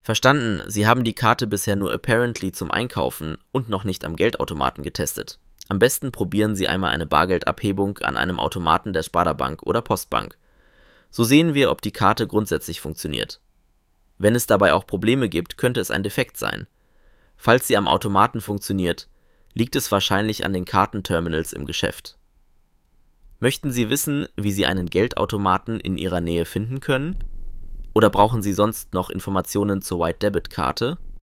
Verstanden, Sie haben die Karte bisher nur apparently zum Einkaufen und noch nicht am Geldautomaten getestet. Am besten probieren Sie einmal eine Bargeldabhebung an einem Automaten der Sparda-Bank oder Postbank. So sehen wir, ob die Karte grundsätzlich funktioniert. Wenn es dabei auch Probleme gibt, könnte es ein Defekt sein. Falls sie am Automaten funktioniert, liegt es wahrscheinlich an den Kartenterminals im Geschäft. Möchten Sie wissen, wie Sie einen Geldautomaten in Ihrer Nähe finden können? Oder brauchen Sie sonst noch Informationen zur White Debit Karte?